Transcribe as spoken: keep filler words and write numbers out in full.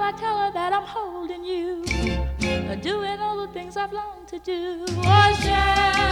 I tell her that I'm holding you, doing all the things I've longed to do. Oh, Sharon.